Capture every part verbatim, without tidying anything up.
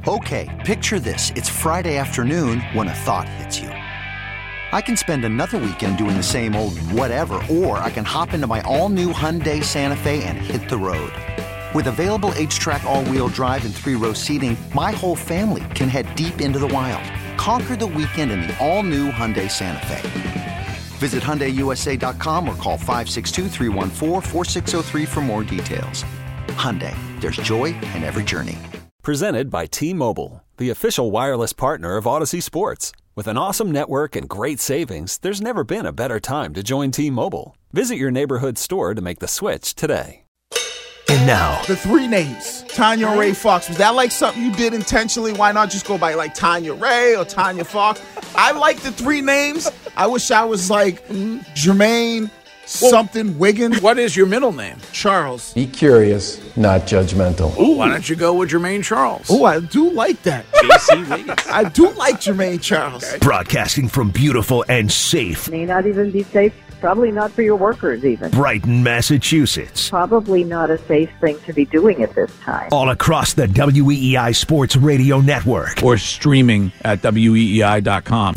Okay, picture this. It's Friday afternoon when a thought hits you. I can spend another weekend doing the same old whatever, or I can hop into my all-new Hyundai Santa Fe and hit the road. With available H-Track all-wheel drive and three-row seating, my whole family can head deep into the wild. Conquer the weekend in the all-new Hyundai Santa Fe. Visit Hyundai U S A dot com or call five six two, three one four, four six zero three for more details. Hyundai, there's joy in every journey. Presented by T-Mobile, the official wireless partner of Odyssey Sports. With an awesome network and great savings, there's never been a better time to join T-Mobile. Visit your neighborhood store to make the switch today. And now, the three names. Tanya Ray Fox. Was that like something you did intentionally? Why not just go by like Tanya Ray or Tanya Fox? I like the three names. I wish I was like Jermaine something well, Wiggins. What is your middle name? Charles. Be curious, not judgmental. Ooh, why don't you go with Jermaine Charles? Oh, I do like that. J C Wiggins. I do like Jermaine Charles. Okay. Broadcasting from beautiful and safe. May not even be safe. Probably not for your workers, even. Brighton, Massachusetts. Probably not a safe thing to be doing at this time. All across the W E E I Sports Radio Network. Or streaming at W E E I dot com.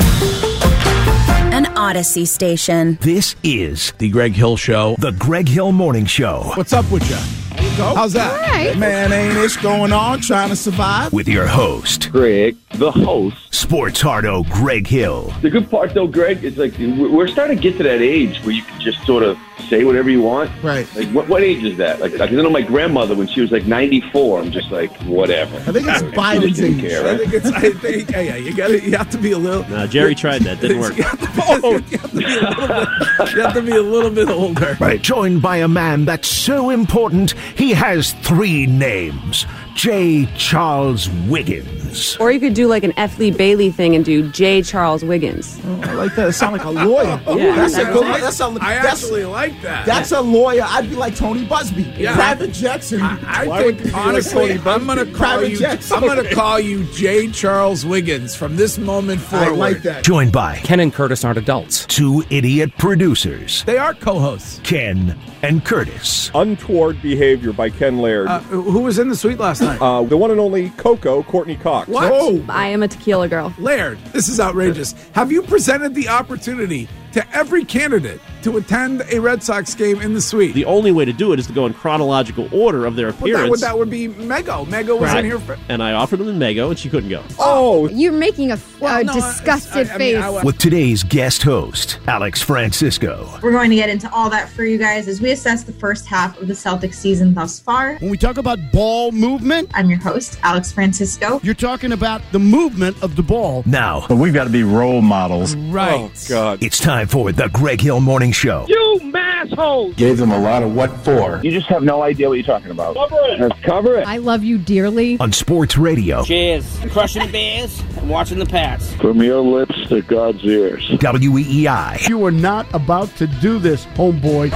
An Odyssey station. This is The Greg Hill Show. The Greg Hill Morning Show. What's up with you? Go. How's that? Right. Man, ain't this going on? Trying to survive? With your host, Greg, the host. Sports Hardo Greg Hill. The good part, though, Greg, is like we're starting to get to that age where you can just sort of say whatever you want. Right. Like, what, what age is that? Like, like, I know my grandmother, when she was like ninety-four, I'm just like, whatever. I think it's Biden's age. Care, right? I think it's, I think, yeah, yeah, you got to, you have to be a little. No, Jerry tried that. Didn't work. You have to be, oh, you have to be a little bit, you have to be a little bit older. Right. Joined by a man that's so important, he has three names. J. Charles Wiggins. Or you could do like an F. Lee Bailey thing and do J. Charles Wiggins. Oh, I like that. It sounds like a lawyer. Yeah, that's a good. I, that's a, I that's, actually like that. That's a lawyer. I'd be like Tony Busby. Yeah. Private Jackson. I, I think honestly, like I'm gonna call Private you. Jackson. I'm gonna call you J. Charles Wiggins from this moment forward. I like that. Joined by Ken and Curtis aren't adults. Two idiot producers. They are co-hosts. Ken and Curtis. Untoward Behavior by Ken Laird. Uh, who was in the suite last night? Uh, the one and only Coco, Courtney Cox. What? Oh. I am a tequila girl. Laird, this is outrageous. Have you presented the opportunity to every candidate to attend a Red Sox game in the suite? The only way to do it is to go in chronological order of their appearance. Well, that, would, that would be Mego. Mego was right. in here for... And I offered them in Mego, and she couldn't go. Oh! You're making a, well, a no, disgusted I, I face. mean, I, With today's guest host, Alex Francisco. We're going to get into all that for you guys as we assess the first half of the Celtics season thus far. When we talk about ball movement, I'm your host, Alex Francisco. You're talking about the movement of the ball. Now, but we've got to be role models. Right. Oh, God. It's time for the Greg Hill Morning Show. You massholes! Gave them a lot of what for. You just have no idea what you're talking about. Cover it. Let's cover it. I love you dearly. On Sports Radio. Cheers. Crushing the Bears and watching the Pats. From your lips to God's ears. W E E I. You are not about to do this, homeboy.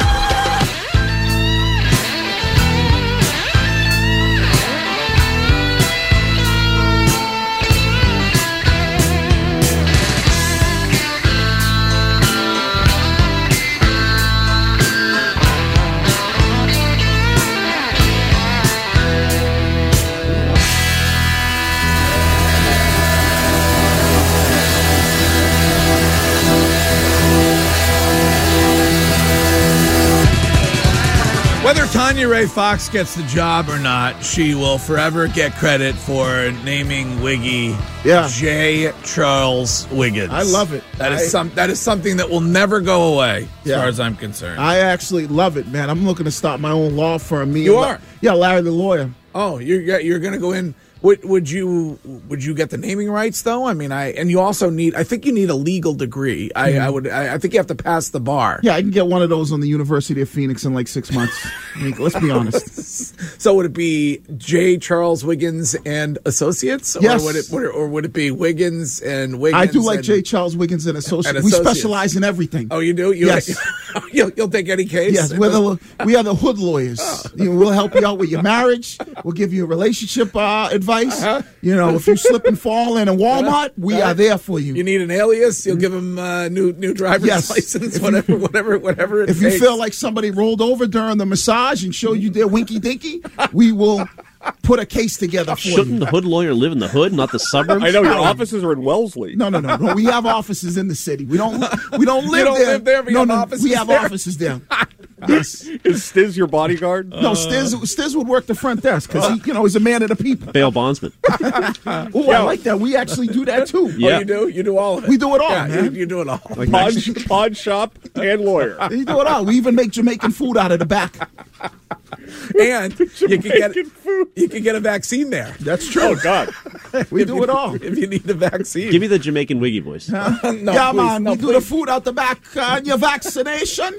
Whether Tanya Ray Fox gets the job or not, she will forever get credit for naming Wiggy yeah. J. Charles Wiggins. I love it. That I, is some. That is something that will never go away, as yeah. far as I'm concerned. I actually love it, man. I'm looking to start my own law firm. Me you and are? La- yeah, Larry the lawyer. Oh, you're you're going to go in. Would would you would you get the naming rights though? I mean, I and you also need. I think you need a legal degree. I, mm-hmm. I would. I, I think you have to pass the bar. Yeah, I can get one of those on the University of Phoenix in like six months. I mean, let's be honest. So would it be J. Charles Wiggins and Associates, or yes. would it or, or would it be Wiggins and Wiggins? I do like and, J. Charles Wiggins and Associates. and We Associates. specialize in everything. Oh, you do? You yes. Like, you'll, you'll take any case. Yes, we're the, we are the hood lawyers. Oh. You know, we'll help you out with your marriage. We'll give you relationship uh, advice. Uh-huh. You know, if you slip and fall in a Walmart, we uh-huh. are there for you. You need an alias, you'll give them uh, new new driver's yes. license, if whatever, you, whatever, whatever. It if takes. you feel like somebody rolled over during the massage and showed you their winky dinky, we will put a case together for Shouldn't you. the hood lawyer live in the hood, not the suburbs? I know your offices are in Wellesley. No, no, no, no. We have offices in the city. We don't. We don't live don't there. live there, but you no, have no. offices we have there? offices there. Yes. Is Stiz your bodyguard? No, Stiz, Stiz would work the front desk because he, you know, he's a man of the people. Bail bondsman. Oh, I like that. We actually do that too. Yeah. Oh, you do? You do all of it? We do it all, yeah, man. You, you do it all. Pawn, pawn shop and lawyer. We do it all. We even make Jamaican food out of the back. And you can get food. you can get a vaccine there. That's true. Oh, God. We If do you- it all. If you need the vaccine. Give me the Jamaican Wiggy voice. no, yeah, please, man. no, we do please. the food out the back. Uh, your vaccination.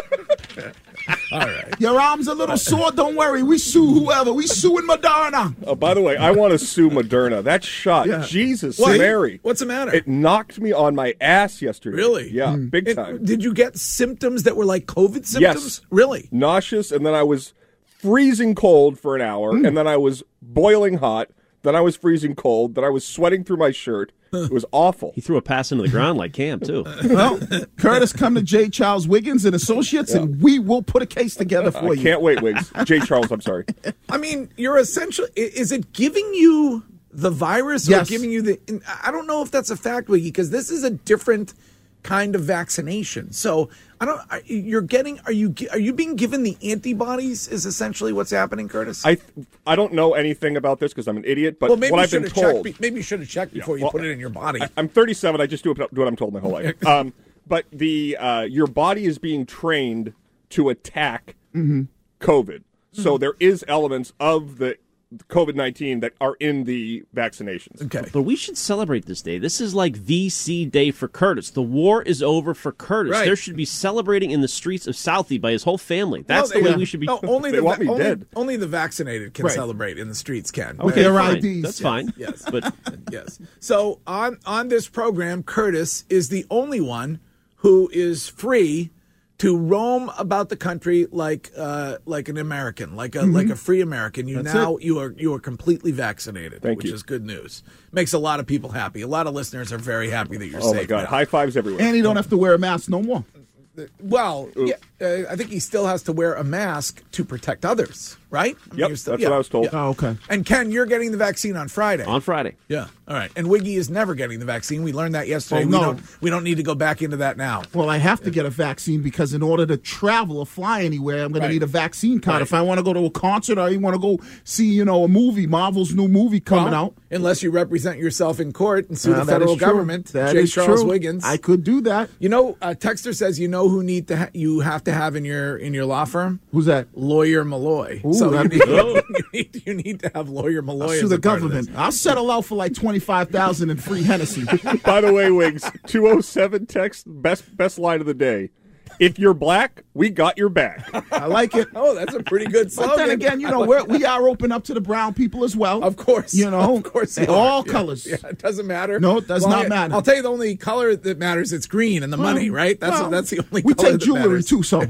All right. Your arm's a little sore. Don't worry. We sue whoever. We suing Moderna. Oh, by the way, I want to sue Moderna. That shot, Yeah. Jesus, What? Mary. What's the matter? It knocked me on my ass yesterday. Really? Yeah, big And time. did you get symptoms that were like COVID symptoms? Yes. Really? Nauseous, and then I was freezing cold for an hour, Hmm. and then I was boiling hot, then I was freezing cold, then I was sweating through my shirt. It was awful. He threw a pass into the ground like Cam, too. Well, Curtis, come to J. Charles Wiggins and Associates, and we will put a case together for I you. can't wait, Wiggs. J. Charles, I'm sorry. I mean, you're essentially, i- is it giving you the virus or Yes. giving you the, I don't know if that's a fact, Wiggy, because this is a different kind of vaccination. So I don't, are- you're getting, are you, are you being given the antibodies is essentially what's happening, Curtis? I I don't know anything about this because I'm an idiot, but well, maybe what you I've should been have checked, told. be- maybe you should have checked before you well, put it in your body. I, I'm thirty-seven. I just do, it, do what I'm told my whole life. Um, but the uh, your body is being trained to attack Mm-hmm. COVID. So there is elements of the COVID nineteen that are in the vaccinations. Okay. But we should celebrate this day. This is like V C Day for Curtis. The war is over for Curtis. Right. There should be celebrating in the streets of Southie by his whole family. That's No, the they- way we should be. No, only They the want me only, dead. only the vaccinated can Right. celebrate in the streets. Can Okay, Their fine. I Ds. That's Yes, fine. yes. But Yes. So on on this program, Curtis is the only one who is free to roam about the country like uh, like an American, like a like a free American. You That's now it. you are you are completely vaccinated, Thank which you. is good news. Makes a lot of people happy. A lot of listeners are very happy that you're Oh safe. my God! now. High fives everywhere. And you don't have to wear a mask no more. Well, yeah, uh, I think he still has to wear a mask to protect others, right? I mean, Yep, you're still- that's what I was told. Oh, okay. And Ken, you're getting the vaccine on Friday. on Friday. Yeah. All right. And Wiggy is never getting the vaccine. We learned that yesterday. Oh, we no. don't we don't need to go back into that now. Well, I have to get a vaccine because in order to travel or fly anywhere, I'm going Right. to need a vaccine card. Right. If I want to go to a concert or I want to go see, you know, a movie, Marvel's new movie coming Well, out. Unless you represent yourself in court and sue Uh, the that federal is true. government, That J. is Charles true. Wiggins. I could do that. You know, uh, Texter says you know who need to ha- you have to have in your in your law firm? Who's that? Lawyer Malloy. Ooh, so you that'd need, be good. you need you need to have Lawyer Malloy. I'll as sue the a part of this. government. I'll settle out for like twenty-five thousand in free Hennessy. By the way, Wiggs, two oh seven text, best best line of the day. If you're black, we got your back. I like it. Oh, that's a pretty good slogan. But then again, you know, we're, we are open up to the brown people as well. Of course. You know, of course. they you are. all Yeah, colors. Yeah, it doesn't matter. No, it does Well, not I- matter. I'll tell you the only color that matters, it's green and the money, right? That's Well, that's the only we color take that jewelry matters. too, so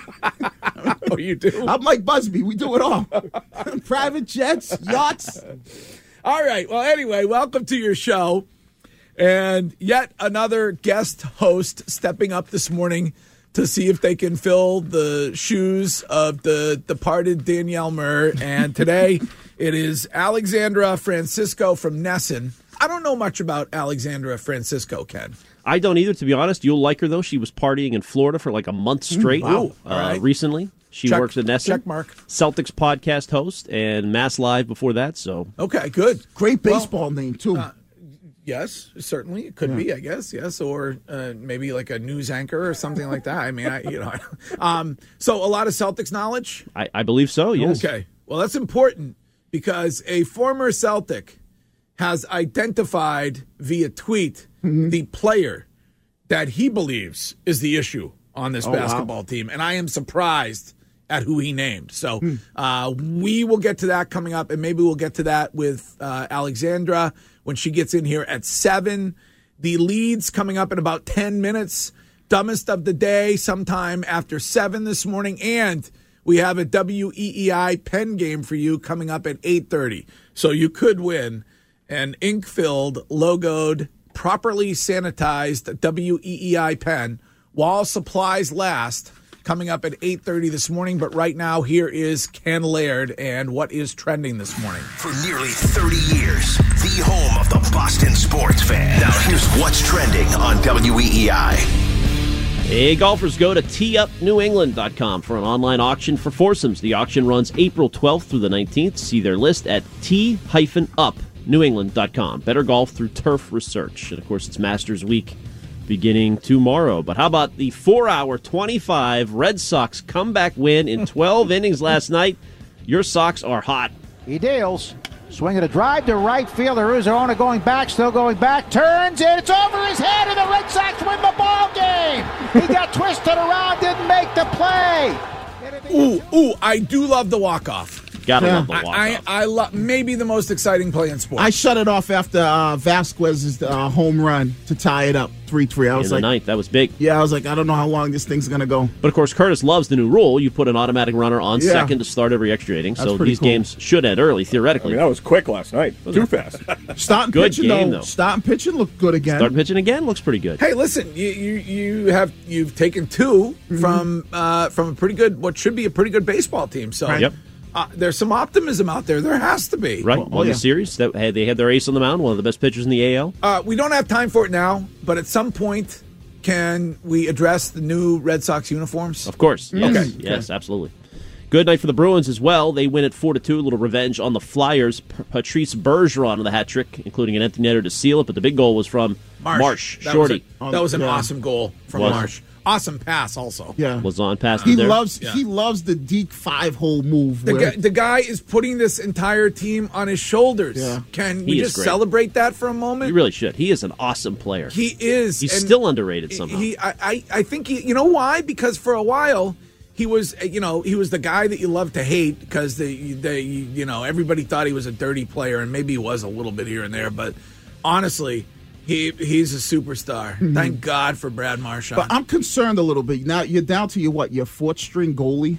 Oh, you do? I'm like Busby. We do it all. Private jets, yachts. All right. Well, anyway, welcome to your show. And yet another guest host stepping up this morning to see if they can fill the shoes of the departed Danielle Murr. And today it is Alexandra Francisco from Nesson. I don't know much about Alexandra Francisco, Ken. I don't either, to be honest. You'll like her, though. She was partying in Florida for like a month straight wow. uh, All right. recently. She Check- works at Nesson. check mark. Celtics podcast host and Mass Live before that. So Okay, good. Great baseball name, too. Uh, Yes, certainly it could be. I guess yes, or uh, maybe like a news anchor or something like that. I mean, I, you know, um, so a lot of Celtics knowledge. I, I believe so, yes. Okay, well that's important because a former Celtic has identified via tweet the player that he believes is the issue on this Oh, wow. basketball team, and I am surprised at who he named. So uh, we will get to that coming up, and maybe we'll get to that with uh, Alexandra when she gets in here at seven. The leads coming up in about ten minutes. Dumbest of the day sometime after seven this morning. And we have a W E E I pen game for you coming up at eight thirty. So you could win an ink-filled, logoed, properly sanitized W E E I pen while supplies last coming up at eight thirty this morning. But right now, here is Ken Laird and what is trending this morning. For nearly thirty years, the home of the Boston sports fan. Now here's what's trending on W E E I. Hey, golfers, go to tee up new england dot com for an online auction for foursomes. The auction runs April twelfth through the nineteenth. See their list at tee up new england dot com. Better golf through turf research. And, of course, it's Masters Week beginning tomorrow. But how about the four-hour, twenty-five Red Sox comeback win in twelve innings last night? Your Sox are hot. He deals. Swinging a drive to right field. Arizona going back, still going back. Turns it. It's over his head, and the Red Sox win the ball game. He got twisted around, didn't make the play. Ooh, ooh, I do love the walk-off. Gotta Yeah. love the walk-off. I, I, I love maybe the most exciting play in sports. I shut it off after uh, Vasquez's uh, home run to tie it up three three. I in was the like, ninth, that was big. yeah, I was like, I don't know how long this thing's gonna go. But, of course, Curtis loves the new rule. You put an automatic runner on Yeah. second to start every extra inning. That's So pretty these cool. games should end early, I theoretically. mean, that was quick last night. Too fast. Starting Good pitching game, though, though. starting pitching looked good again. Starting pitching again looks pretty good. Hey, listen, you you, you have you've taken two Mm-hmm. from uh, from a pretty good, what should be a pretty good baseball team. So Right. Yep. uh, there's some optimism out there. There has to be. Right, Well, won yeah. the series. That, hey, they had their ace on the mound, one of the best pitchers in the A L. Uh, we don't have time for it now, but at some point, can we address the new Red Sox uniforms? Of course. Yes, Okay. yes, absolutely. Good night for the Bruins as well. They win at four to two. A little revenge on the Flyers. P- Patrice Bergeron with a hat trick, including an empty netter to seal it. But the big goal was from Marsh. Marsh, That Shorty. Was a- that was an Yeah. awesome goal from Was. Marsh. Awesome pass also. Yeah, Was on past he there. loves Yeah. he loves the Deke five hole move. The where, guy, the guy is putting this entire team on his shoulders. Yeah. Can He we is just great. celebrate that for a moment? You really should. He is an awesome player. He is. He's and still underrated somehow. He, I, I, I think he. You know why? Because for a while he was, you know, he was the guy that you love to hate because the, the, you know, everybody thought he was a dirty player, and maybe he was a little bit here and there. But honestly, he he's a superstar. Thank God for Brad Marchand. but I'm concerned a little bit. Now you're down to your what? Your fourth string goalie.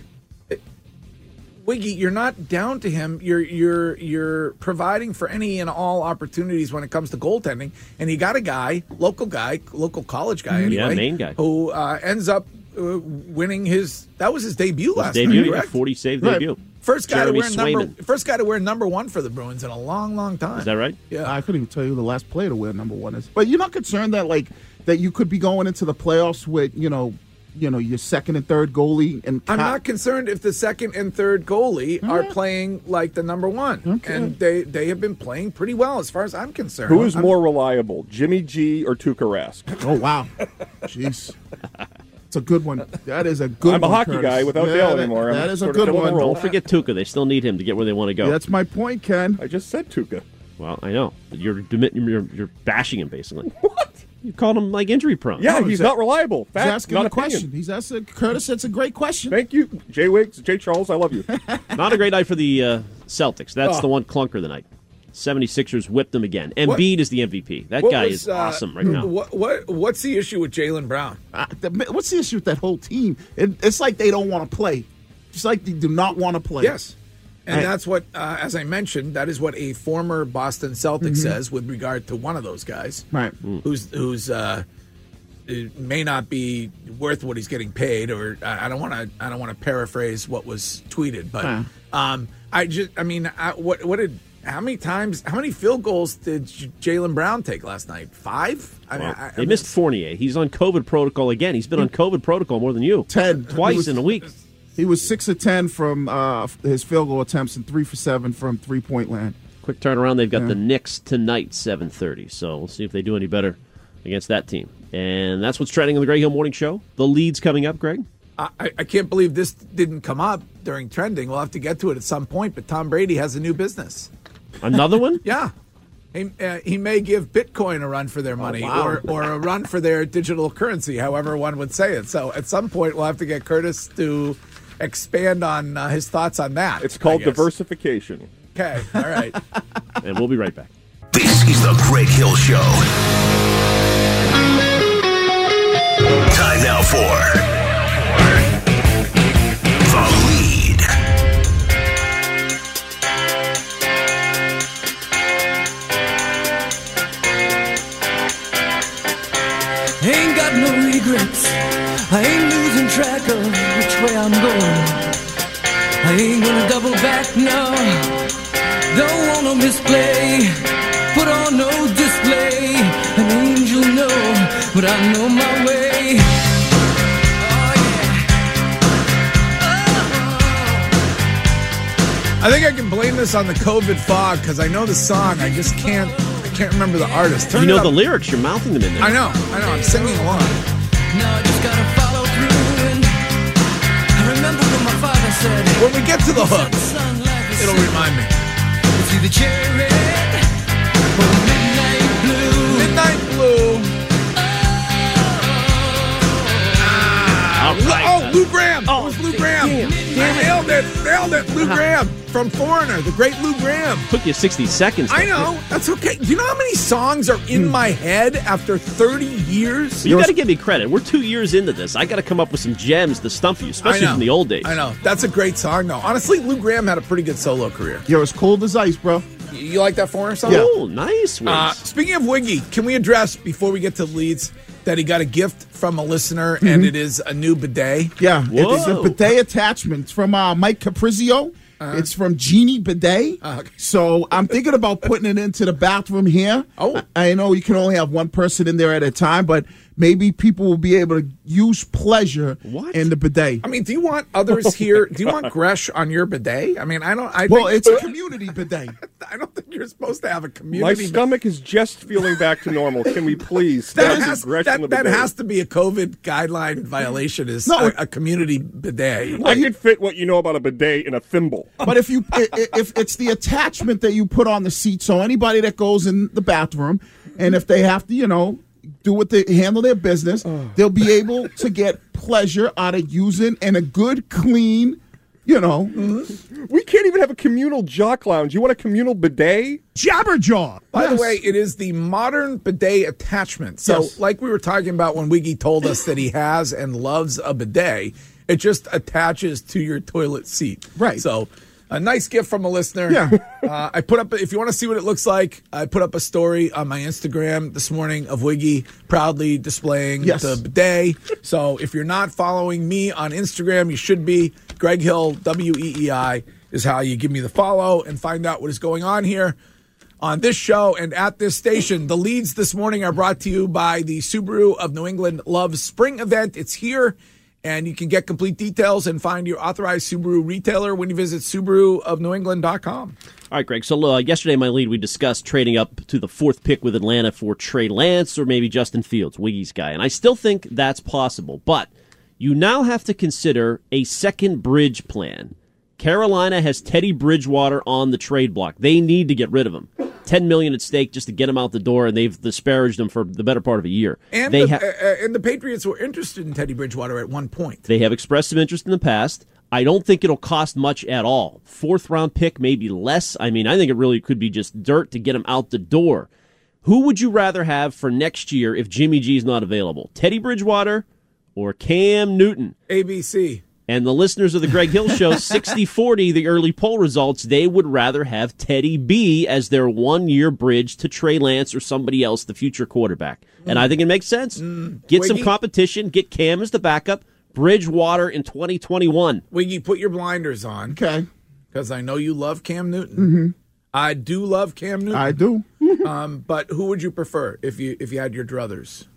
Wiggy, you're not down to him. You're you're you're providing for any and all opportunities when it comes to goaltending, and you got a guy, local guy, local college guy, Mhm. Yeah, anyway, Maine guy. who uh, ends up uh, winning his. That was his debut His last debut, night. yeah, Correct? forty save Right. debut. First guy Jeremy to wear number. Swayman. First guy to wear number one for the Bruins in a long, long time. Is that right? Yeah. I couldn't even tell you the last player to wear number one is. But you're not concerned that like that you could be going into the playoffs with you know, you know your second and third goalie and I'm Cap- not concerned if the second and third goalie are playing like the number one, Okay. and they they have been playing pretty well as far as I'm concerned. Who is I'm- more reliable, Jimmy G or Tuukka Rask? Oh wow, jeez, it's a good one. That is a good. I'm a one, hockey Curtis. guy without Yeah, Dale that- anymore. I'm That is a sort of good filling the one. role. Don't forget Tuca. They still need him to get where they want to go. That's my point, Ken. I just said Tuukka. Well, I know. But you're, you're you're bashing him, basically. What? You called him, like, injury-prone. Yeah, No, he's he's not reliable. He's Fact, asking not a opinion. question. He's asking Curtis. That's a great question. Thank you, Jay Wiggs, Jay Charles. I love you. Not a great night for the uh, Celtics. That's Oh. the one clunker of the night. seventy-sixers whipped them again. What- Embiid is the M V P. That What guy was, is uh, awesome right now. What what what's the issue with Jaylen Brown? Uh, the- what's the issue with that whole team? It, it's like they don't want to play. It's like they do not want to play. Yes. And I- that's what, uh, as I mentioned, that is what a former Boston Celtic Mhm. says with regard to one of those guys, Right. Who's who's uh, it may not be worth what he's getting paid, or I I don't want to I don't want to paraphrase what was tweeted, but Huh. um, I just I mean, I, what what did how many times how many field goals did J- Jaylen Brown take last night? Five. I mean, Well, I, I they mean, missed Fournier. He's on COVID protocol again. He's been on COVID protocol more than you. Ten Twice He was- in a week. He was six of ten from uh, his field goal attempts and three for seven from three point land. Quick turnaround. They've got Yeah. the Knicks tonight, seven thirty. So we'll see if they do any better against that team. And that's what's trending on the Greg Hill Morning Show. The lead's coming up, Greg. I, I can't believe this didn't come up during trending. We'll have to get to it at some point. But Tom Brady has a new business. Another one? Yeah. He, uh, he may give Bitcoin a run for their money wow. or, or a run for their digital currency, however one would say it. So at some point, we'll have to get Curtis to expand on uh, his thoughts on that. It's called I guess. diversification. Okay. All right. And we'll be right back. This is the Greg Hill Show. Time now for The Lead. Ain't got no regrets. I ain't losing track of which way I'm going. I ain't gonna double back, no. Don't want no misplay. Put on no display. An angel, no, but I know my way. I think I can blame this on the COVID fog because I know the song. I just can't I can't remember the artist. Turn you know it the up. lyrics. You're mouthing them in there. I know. I know. I'm singing along. Now I just gotta follow through. And I remember when my father said, when we get to the hook, it'll remind me. It's either cherry red or midnight blue. Midnight blue. All right. Oh, Lou Graham. Oh, it was Lou Graham. damn, damn I nailed it. Nailed it. Lou Graham from Foreigner, the great Lou Graham. Took you sixty seconds. I know. That's okay. Do you know how many songs are in my head after thirty years? You got to give me credit. We're two years into this. I got to come up with some gems to stump you, especially from the old days. I know. That's a great song, though. Honestly, Lou Graham had a pretty good solo career. You're as cold as ice, bro. You, you like that Foreigner song? Yeah. Oh, nice. Uh, speaking of Wiggy, can we address, before we get to the leads, that he got a gift from a listener, and it is a new bidet? Yeah, Whoa. it's a bidet attachment. It's from uh, Mike Caprizio. Uh-huh. It's from Genie Bidet. Uh, okay. So I'm thinking about putting it into the bathroom here. Oh. I, I know you can only have one person in there at a time, but maybe people will be able to use pleasure What? in the bidet. I mean, do you want others here? Do you want Gresh on your bidet? I mean, I don't. I Well, think, it's a community bidet. I don't think you're supposed to have a My community. stomach is just feeling back to normal. Can we please That stop has, aggression that, of the that day? has to be a COVID guideline violation. Is No. a, a community bidet? I could fit what you know about a bidet in a thimble. But if you i- i- if it's the attachment that you put on the seat, so anybody that goes in the bathroom, and if they have to, you know, do what they handle their business, they'll be able to get pleasure out of using and a good, clean, you know, We can't even have a communal jock lounge. You want a communal bidet? jabberjaw. By the Yes. way, it is the modern bidet attachment. So, Yes. like we were talking about when Wiggy told us that he has and loves a bidet, it just attaches to your toilet seat. Right. So, a nice gift from a listener. Yeah. uh, I put up, if you want to see what it looks like, I put up a story on my Instagram this morning of Wiggy proudly displaying Yes. the bidet. So, if you're not following me on Instagram, you should be. Greg Hill, W E E I, is how you give me the follow and find out what is going on here on this show and at this station. The leads this morning are brought to you by the Subaru of New England Love Spring event. It's here, and you can get complete details and find your authorized Subaru retailer when you visit Subaru of New England dot com. All right, Greg. So uh, yesterday, in my lead, we discussed trading up to the fourth pick with Atlanta for Trey Lance or maybe Justin Fields, Wiggy's guy. And I still think that's possible. But you now have to consider a second bridge plan. Carolina has Teddy Bridgewater on the trade block. They need to get rid of him. ten million dollars at stake just to get him out the door, and they've disparaged him for the better part of a year. And they the, ha- uh, and the Patriots were interested in Teddy Bridgewater at one point. They have expressed some interest in the past. I don't think it'll cost much at all. Fourth round pick, maybe less. I mean, I think it really could be just dirt to get him out the door. Who would you rather have for next year if Jimmy G's not available? Teddy Bridgewater or Cam Newton? A B C. And the listeners of the Greg Hill Show, sixty forty, the early poll results, they would rather have Teddy B as their one-year bridge to Trey Lance or somebody else, the future quarterback. Mm. And I think it makes sense. Mm. Get Wiggy. Some competition, get Cam as the backup, Bridgewater in twenty twenty-one. Wiggy, put your blinders on. Okay. Because I know you love Cam Newton. Mm-hmm. I do love Cam Newton. I do. um, but who would you prefer if you if you had your druthers?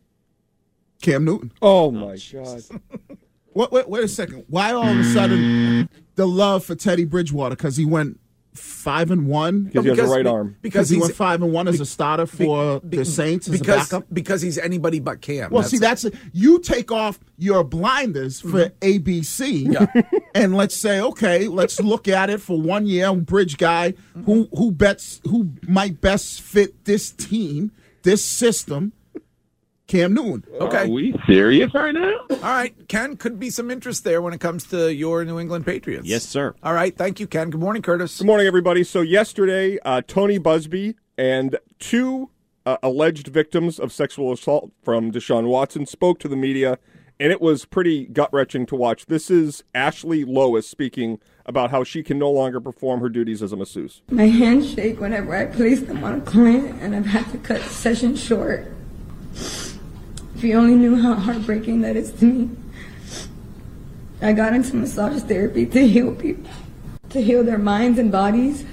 Cam Newton. Oh, my God. Wait, wait, wait a second. Why all of a sudden the love for Teddy Bridgewater? Because he went five and one. Because he has a right arm. Because he went five and one as a starter for be, the Saints as because, a backup. Because he's anybody but Cam. Well, that's see, that's a, you take off your blinders for mm-hmm. A B C, yeah. and let's say, okay, let's look at it for one year. Bridge guy mm-hmm. who who bets who might best fit this team, this system. Cam Newton. Okay. Are we serious right now? All right. Ken, could be some interest there when it comes to your New England Patriots. Yes, sir. All right. Thank you, Ken. Good morning, Curtis. Good morning, everybody. So yesterday, uh, Tony Busby and two uh, alleged victims of sexual assault from Deshaun Watson spoke to the media, and it was pretty gut-wrenching to watch. This is Ashley Lois speaking about how she can no longer perform her duties as a masseuse. My hands shake whenever I place them on a client, and I've had to cut sessions short. If you only knew how heartbreaking that is to me. I got into massage therapy to heal people, to heal their minds and bodies,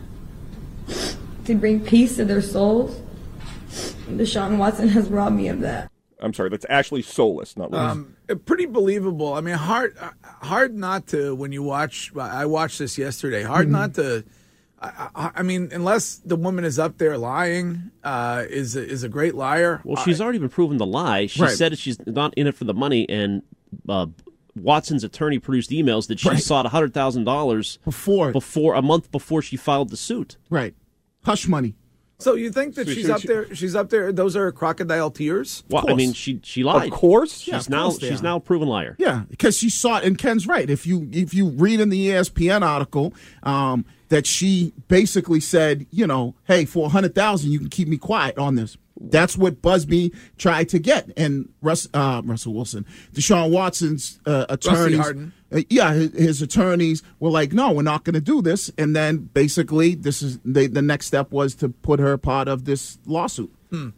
to bring peace to their souls. And Deshaun Watson has robbed me of that. I'm sorry, that's Ashley Solis, not Liz. Um, pretty believable. I mean, hard, hard not to when you watch. I watched this yesterday. Hard mm-hmm. not to. I, I mean, unless the woman is up there lying, uh, is is a great liar. Well, she's I, already been proven to lie. She right. said she's not in it for the money, and uh, Watson's attorney produced emails that she Right. sought one hundred thousand dollars before before a month before she filed the suit. Right, hush money. So you think that So she's she- up there? She's up there. Those are crocodile tears. Well, I mean, she she lied. Of course. she's Yeah, of now course they she's are. now a proven liar. Yeah, because she saw it, and Ken's right. If you if you read in the E S P N article um, that she basically said, you know, hey, for a hundred thousand, you can keep me quiet on this. That's what Busby tried to get, and Russ, uh, Russell Wilson, Deshaun Watson's uh, attorneys, Harden. uh, yeah, his, his attorneys were like, no, we're not going to do this. And then basically, this is they, the next step was to put her part of this lawsuit. Hmm.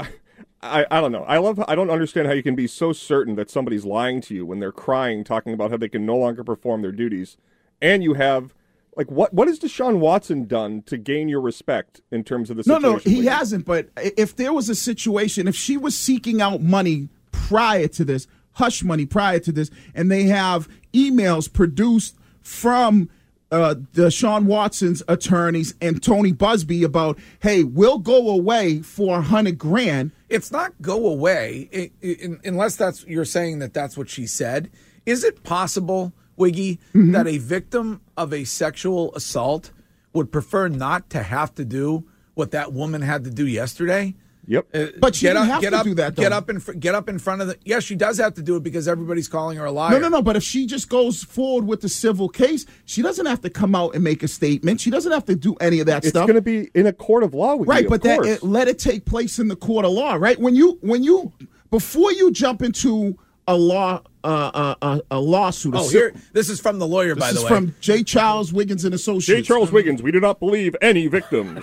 I, I don't know. I love. I don't understand how you can be so certain that somebody's lying to you when they're crying, talking about how they can no longer perform their duties, and you have like what? What has Deshaun Watson done to gain your respect in terms of the No, situation? no, he with you? hasn't. But if there was a situation, if she was seeking out money prior to this, hush money prior to this, and they have emails produced from uh, Deshaun Watson's attorneys and Tony Busby about, hey, we'll go away for a hundred grand. It's not go away i i unless that's you're saying that that's what she said. Is it possible, Wiggy, Mm-hmm. that a victim of a sexual assault would prefer not to have to do what that woman had to do yesterday? Yep. Uh, But she get didn't up, have get to up, do that, Get though. up in fr- get up in front of the. Yes, she does have to do it because everybody's calling her a liar. No, no, no. But if she just goes forward with the civil case, she doesn't have to come out and make a statement. She doesn't have to do any of that It's stuff. going to be in a court of law, with Right, you, of but that course. it, let it take place in the court of law, right? When you when you before you jump into a law uh, uh, uh, a lawsuit. a Oh, civ- here. This is from the lawyer, this by the is way. from J. Charles Wiggins and Associates. J. Charles Wiggins, we do not believe any victims.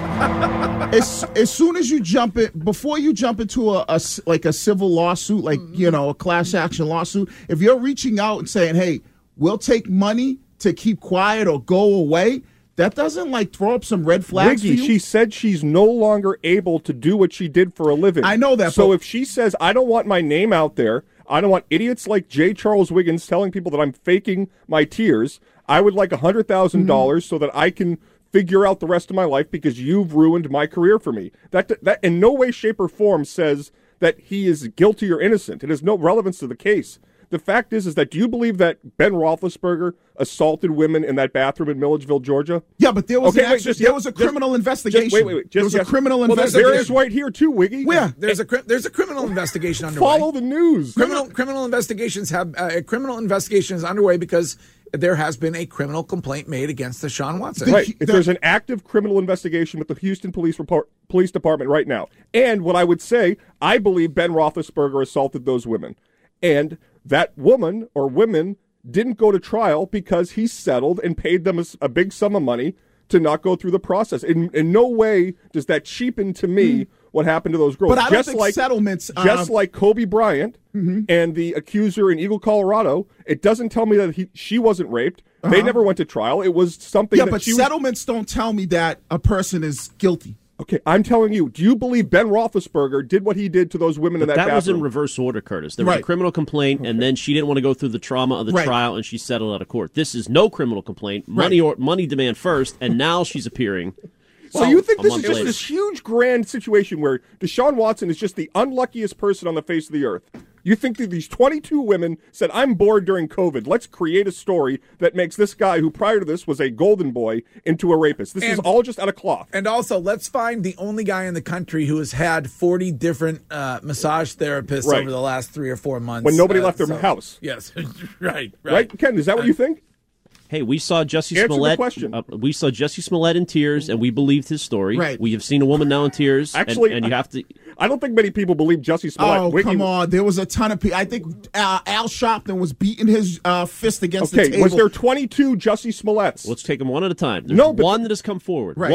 as, as soon as you jump it, before you jump into a, a c- like a civil lawsuit, like you know a class action lawsuit, if you're reaching out and saying, "Hey, we'll take money to keep quiet or go away," that doesn't like throw up some red flags Wiggy, for you. she said she's no longer able to do what she did for a living. I know that, So but- if she says, I don't want my name out there, I don't want idiots like J. Charles Wiggins telling people that I'm faking my tears, I would like one hundred thousand dollars Mm-hmm. so that I can figure out the rest of my life because you've ruined my career for me. That that in no way, shape, or form says that he is guilty or innocent. It has no relevance to the case. The fact is, is that do you believe that Ben Roethlisberger assaulted women in that bathroom in Milledgeville, Georgia? Yeah, but there was Okay, an wait, actual- just- there just- was a just- criminal investigation. Just, wait, wait, wait. Just, there was yes. a criminal well, there- investigation. There is right here too, Wiggy. Where? There's a cri- there's a criminal investigation underway. Follow the news. Criminal criminal investigations have uh, a criminal investigation is underway because there has been a criminal complaint made against Deshaun Watson. Right. If there's an active criminal investigation with the Houston Police Report, Police Department right now. And what I would say, I believe Ben Roethlisberger assaulted those women. And that woman or women didn't go to trial because he settled and paid them a, a big sum of money to not go through the process. In, in no way does that cheapen to me mm. what happened to those girls. But I don't just think like, settlements... Just uh, like Kobe Bryant mm-hmm. and the accuser in Eagle, Colorado, it doesn't tell me that he, she wasn't raped. Uh-huh. They never went to trial. It was something Yeah, that but she settlements was... don't tell me that a person is guilty. Okay, I'm telling you, do you believe Ben Roethlisberger did what he did to those women but in that that bathroom? was in reverse order, Curtis. There was right. a criminal complaint, okay. and then she didn't want to go through the trauma of the right. trial, and she settled out of court. This is no criminal complaint. Money right. or money demand first, and now she's appearing. So well, you think this is just later. this huge grand situation where Deshaun Watson is just the unluckiest person on the face of the earth? You think that these twenty-two women said, I'm bored during COVID. Let's create a story that makes this guy, who prior to this was a golden boy, into a rapist. This and, is all just out of cloth. And also, let's find the only guy in the country who has had forty different uh, massage therapists right. over the last three or four months. When nobody uh, left their so, house. Yes, right, right. Right, Ken, is that what you think? Hey, we saw Jussie Answer Smollett. the question. Uh, we saw Jussie Smollett in tears, and we believed his story. Right. We have seen a woman now in tears. Actually, and, and you I, have to. I don't think many people believe Jussie Smollett. Oh, Wiggy, come on. There was a ton of people. I think uh, Al Sharpton was beating his uh, fist against okay, the table. was there twenty-two Jussie Smolletts? Let's take them one at a time. There's no, but one that has come forward. Right. One.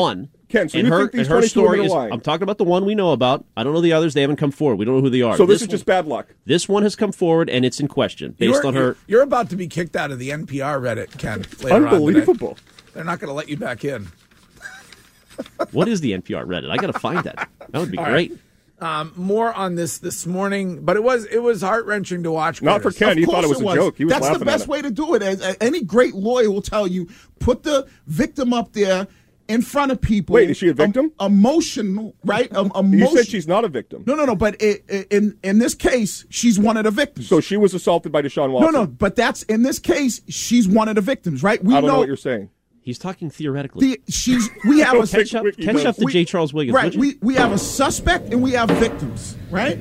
Ken, so and you her, think these and her twenty-two women story are is, lying? I'm talking about the one we know about. I don't know the others. They haven't come forward. We don't know who they are. So this, is one, just bad luck. This one has come forward, and it's in question based You're, on her. You're, you're about to be kicked out of the N P R Reddit, Ken. Later Unbelievable. On today. They're not going to let you back in. What is the N P R Reddit? I got to find that. That would be All great. Right. Um, more on this this morning, but it was it was heart wrenching to watch. Not for Ken. Of He thought it course was a joke. He was That's laughing the best at it. way to do it. As, as any great lawyer will tell you, put the victim up there in front of people. Wait, is she a victim? Um, emotional, right? Um, You emotion- said she's not a victim. No, no, no. But it, it, in in this case, she's one of the victims. So she was assaulted by Deshaun Watson. No, no. But that's in this case, she's one of the victims, right? We I don't know what you're saying. He's talking theoretically. The, she's we have a catch up, catch up to we- J. Charles Wiggins. Right. would you? We we have a suspect and we have victims, right?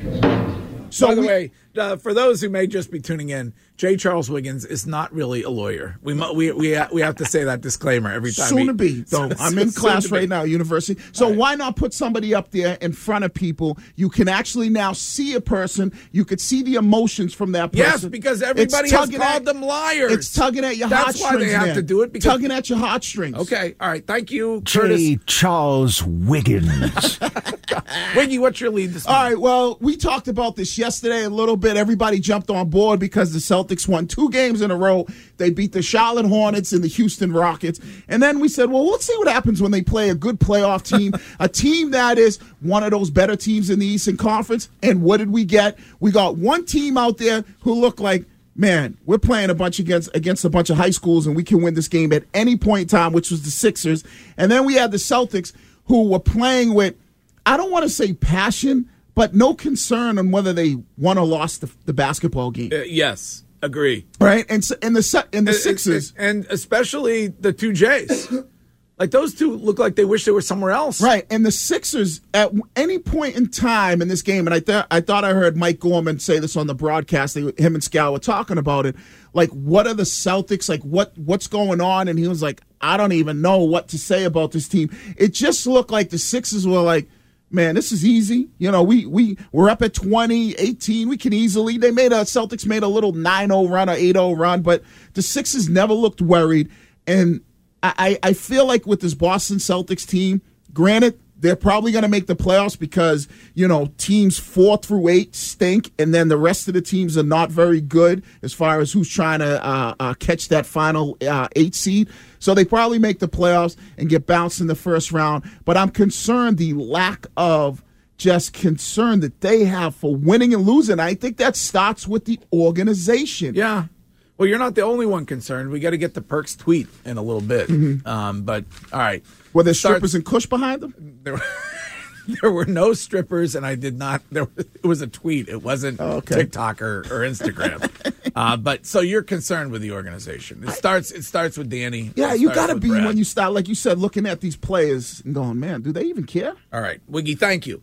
So By the we- way, uh, for those who may just be tuning in, J. Charles Wiggins is not really a lawyer. We mu- we we ha- we have to say that disclaimer every time. Soon he- to be, though. I'm in Soon class to be. right now, university. So why not put somebody up there in front of people? You can actually now see a person. You could see the emotions from that person. Yes, because everybody It's has tugging called at- them liars. It's tugging at your That's heartstrings. why they have man. to do it. Because tugging at your heartstrings. Okay, all right. Thank you, Curtis. J. Charles Wiggins. Wiggy, what's your lead this All morning? right, well, we talked about this yesterday a little bit. Everybody jumped on board because the Celtics won two games in a row. They beat the Charlotte Hornets and the Houston Rockets. And then we said, well, let's see what happens when they play a good playoff team, a team that is one of those better teams in the Eastern Conference. And what did we get? We got one team out there who looked like, man, we're playing a bunch against against a bunch of high schools and we can win this game at any point in time, which was the Sixers. And then we had the Celtics who were playing with, I don't want to say passion, but no concern on whether they won or lost the, the basketball game. Uh, yes, agree. Right? And so, and the se- and the Uh, Sixers. and especially the two J's. Like those two look like they wish they were somewhere else. Right, and the Sixers at any point in time in this game, and I thought I thought I heard Mike Gorman say this on the broadcast. They, him and Scal were talking about it. Like, what are the Celtics? Like, what what's going on? And he was like, I don't even know what to say about this team. It just looked like the Sixers were like, man, this is easy. You know, we we we're up at twenty, eighteen. We can easily. They made a Celtics made a little nine oh run or eight oh run, but the Sixers never looked worried. And I, I feel like with this Boston Celtics team, granted, they're probably going to make the playoffs because, you know, teams four through eight stink, and then the rest of the teams are not very good as far as who's trying to uh, uh, catch that final uh, eight seed. So they probably make the playoffs and get bounced in the first round. But I'm concerned the lack of just concern that they have for winning and losing. I think that starts with the organization. Yeah. Well, you're not the only one concerned. We got to get the Perks tweet in a little bit. Mm-hmm. Um, but all right. Were there Start- strippers and Kush behind them? There were, there were no strippers, and I did not. There was, it was a tweet. It wasn't Oh, okay. TikTok or, or Instagram. uh, but so you're concerned with the organization. It starts. It starts with Danny. Yeah, It you starts got to with be Brad. when you start, like you said, looking at these players and going, man, do they even care? All right, Wiggy, thank you.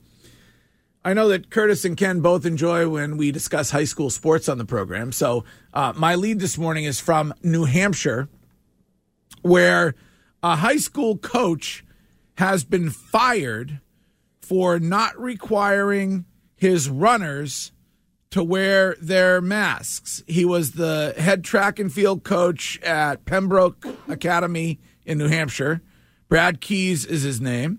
I know that Curtis and Ken both enjoy when we discuss high school sports on the program. So uh, my lead this morning is from New Hampshire, where a high school coach has been fired for not requiring his runners to wear their masks. He was the head track and field coach at Pembroke Academy in New Hampshire. Brad Keys is his name.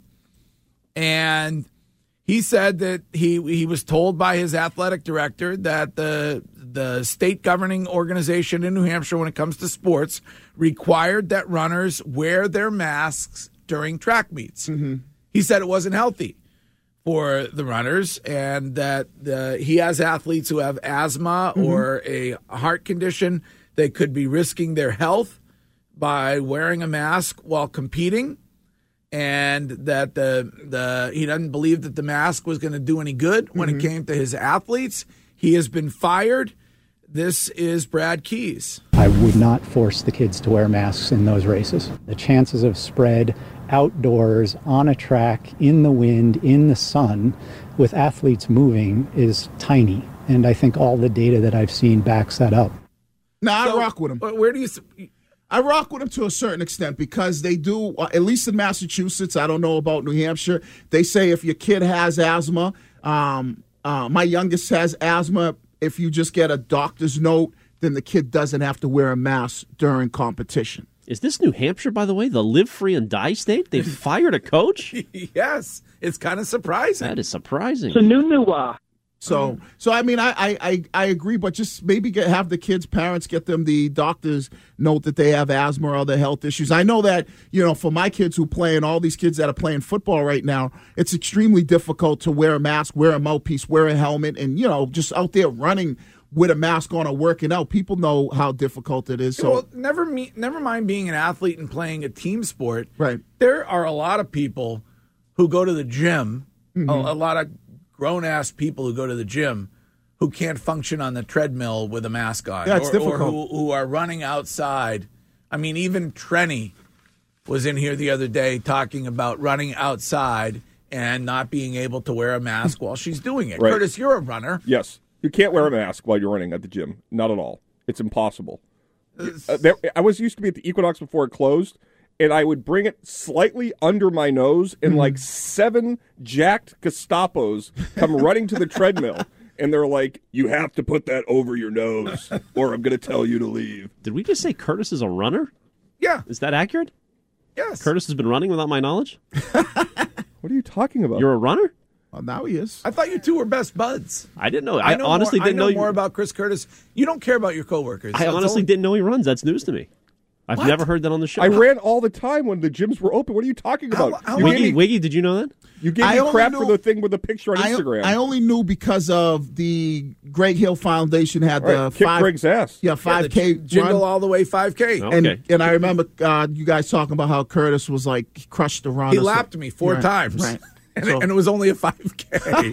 And he said that he he was told by his athletic director that the the state governing organization in New Hampshire, when it comes to sports, required that runners wear their masks during track meets. Mm-hmm. He said it wasn't healthy for the runners, and that the, he has athletes who have asthma Mm-hmm. or a heart condition. They could be risking their health by wearing a mask while competing. And that the the he doesn't believe that the mask was going to do any good when Mm-hmm. it came to his athletes. He has been fired. This is Brad Keys. I would not force the kids to wear masks in those races. The chances of spread outdoors, on a track, in the wind, in the sun, with athletes moving is tiny. And I think all the data that I've seen backs that up. Nah, So, I rock with him. Where do you? I rock with them to a certain extent because they do, uh, at least in Massachusetts, I don't know about New Hampshire, they say if your kid has asthma, um, uh, my youngest has asthma, if you just get a doctor's note, then the kid doesn't have to wear a mask during competition. Is this New Hampshire, by the way, the live free and die state? They've fired a coach? Yes, it's kind of surprising. That is surprising. It's a new noir. So, so I mean, I, I, I, I agree, but just maybe get, have the kids' parents get them the doctor's note that they have asthma or other health issues. I know that, you know, for my kids who play and all these kids that are playing football right now, it's extremely difficult to wear a mask, wear a mouthpiece, wear a helmet, and, you know, just out there running with a mask on or working out. People know how difficult it is. So, well, never, me, never mind being an athlete and playing a team sport. Right. There are a lot of people who go to the gym, Mm-hmm. a, a lot of grown-ass people who go to the gym who can't function on the treadmill with a mask on. Yeah, it's or, difficult. Or who, who are running outside. I mean, even Trenny was in here the other day talking about running outside and not being able to wear a mask while she's doing it. Right. Curtis, you're a runner. Yes. You can't wear a mask while you're running at the gym. Not at all. It's impossible. Uh, there, I was used to be at the Equinox before it closed, and I would bring it slightly under my nose, and like seven jacked Gestapos come running to the treadmill, and they're like, you have to put that over your nose, or I'm going to tell you to leave. Did we just say Curtis is a runner? Yeah. Is that accurate? Yes. Curtis has been running without my knowledge? What are you talking about? You're a runner? Well, now he is. I thought you two were best buds. I didn't know. I, I know honestly more, didn't I know, know more you. about Chris Curtis. You don't care about your coworkers. I That's honestly only- didn't know he runs. That's news to me. I've What? never heard that on the show. I ran all the time when the gyms were open. What are you talking about? How- how you Wiggy, gave me, Wiggy, did you know that? you gave I me only crap knew- for the thing with the picture on I, Instagram. I only knew because of the Greg Hill Foundation had Right, the kick five, Greg's ass. yeah, Yeah, five the K jingle run. all the way five K. Oh. And Okay. and I remember uh, you guys talking about how Curtis was like he crushed the run. He or something. lapped me four Right, times. Right. And, So- and it was only a five K.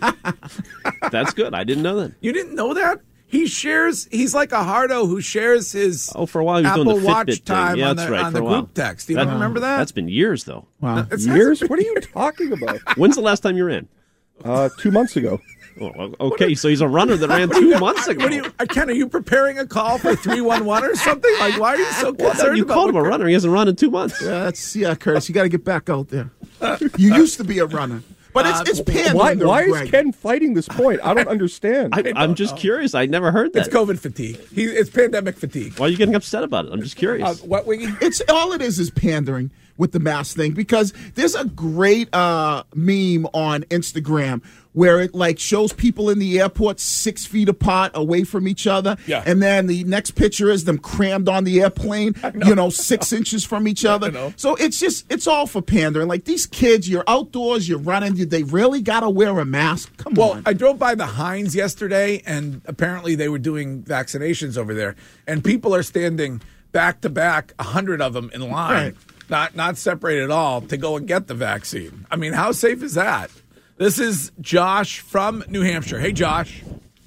That's good. I didn't know that. You didn't know that? He shares, he's like a hardo who shares his Oh, for a while he was Apple doing the Watch Fitbit time thing. Yeah, on that's the, right. on for the a while. group text. Do you don't remember that? That's been years, though. Wow. It's- Years? What are you talking about? When's the last time you ran? Uh, two months ago. Oh, okay, so he's a runner that ran two months ago. What are you, uh, Ken, are you preparing a call for three one one or something? Like, why are you so Well, concerned you about called him a what- runner. He hasn't run in two months. Yeah, that's yeah, Curtis. You got to get back out there. You used to be a runner, but it's it's pandering. Why, though, why is Greg. Ken fighting this point? I don't understand. I, I'm just curious. I never heard that. It's COVID fatigue. He, it's pandemic fatigue. Why are you getting upset about it? I'm just curious. Uh, what, Wiggy? It's all it is is pandering with the mask thing because there's a great uh, meme on Instagram where it like shows people in the airport six feet apart away from each other. Yeah. And then the next picture is them crammed on the airplane, know. you know, six inches from each other. know. So it's just, it's all for pandering. Like these kids, you're outdoors, you're running, you, they really got to wear a mask? Come Well, on. I drove by the Heinz yesterday, and apparently they were doing vaccinations over there, and people are standing back to back, a hundred of them in line, Right. not not separated at all, to go and get the vaccine. I mean, how safe is that? This is Josh from New Hampshire. Hey, Josh.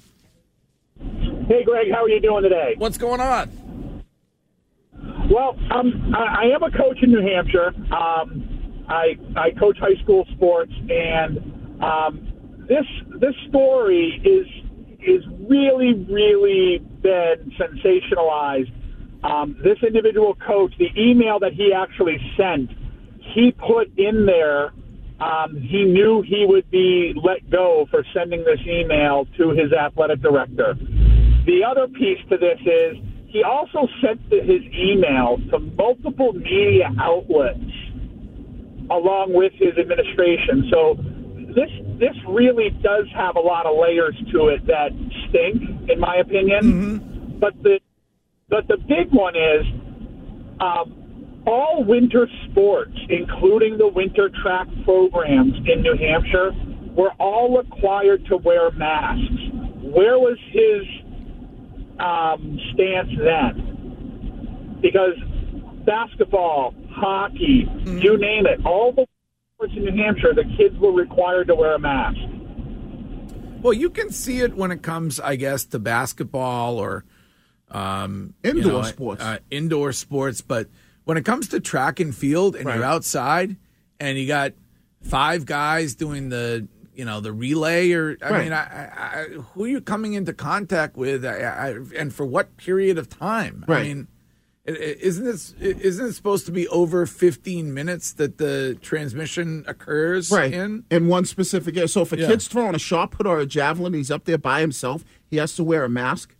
Hey, Greg, how are you doing today? What's going on? Well, um, I, I am a coach in New Hampshire. Um, I I coach high school sports, and um, this this story is is really really been sensationalized. Um, this individual coach, the email that he actually sent, he put in there. Um, he knew he would be let go for sending this email to his athletic director. The other piece to this is he also sent his email to multiple media outlets along with his administration. So this this really does have a lot of layers to it that stink, in my opinion. Mm-hmm. But the but the big one is um, all winter sports, including the winter track programs in New Hampshire, were all required to wear masks. Where was his um, stance then? Because basketball, hockey, Mm-hmm. you name it, all the sports in New Hampshire, the kids were required to wear a mask. Well, you can see it when it comes, I guess, to basketball or um, Indoor you know, sports. Uh, indoor sports, but when it comes to track and field, and Right. you're outside, and you got five guys doing the, you know, the relay, or I Right. mean, I, I, I, who are you coming into contact with, I, I, and for what period of time? I Right. mean, i- i- isn't this isn't it supposed to be over fifteen minutes that the transmission occurs Right. in? In one specific area. So if a Yeah. kid's throwing a shot put or a javelin, he's up there by himself, he has to wear a mask.